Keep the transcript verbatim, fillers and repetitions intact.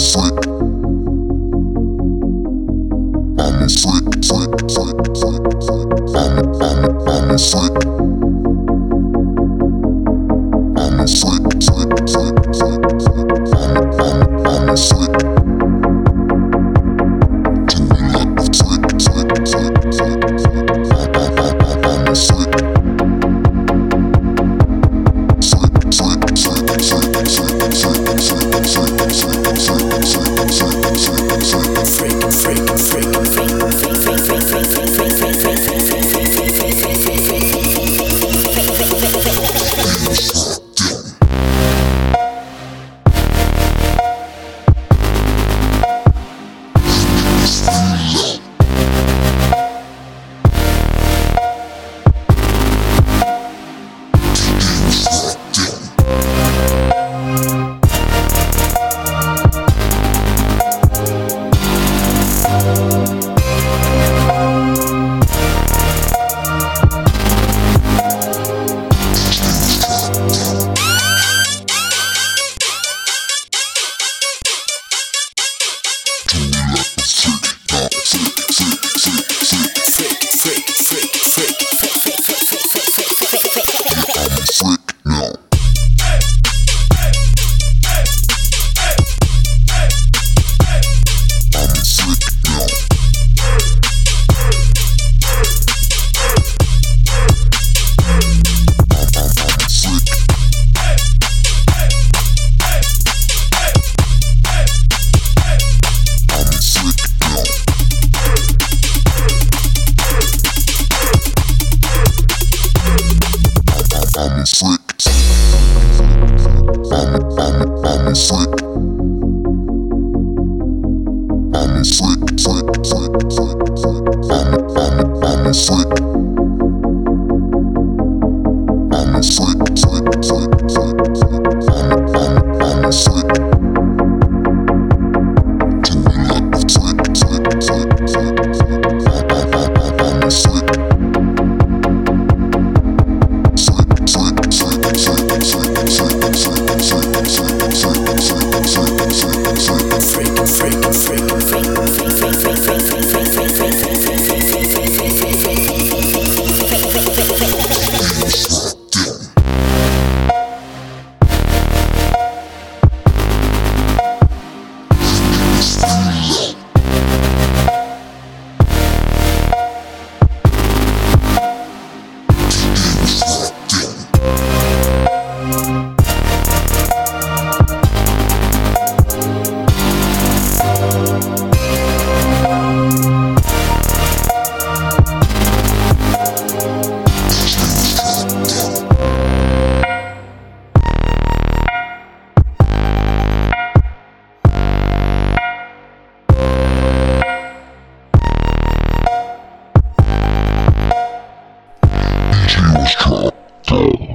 slick. I'm a slick, slick, slick, slick, slick. I'm a, I'm a, I'm a slick. I'm a slick, slick, slick, slick, slick. I'm a, I'm a, I'm a slick. Do we love slick, slick, slick, slick, slick. I'm, I'm, I'm, I'm a slick. Slick, slick, slick, slick, slick, slick, slick, slick, slick, slick, slick, slick, slick, slick. Freak, freak, freak, freak, freak, freak, freak, freak, freak, freak, freak, freak, freak, freak, He was trapped.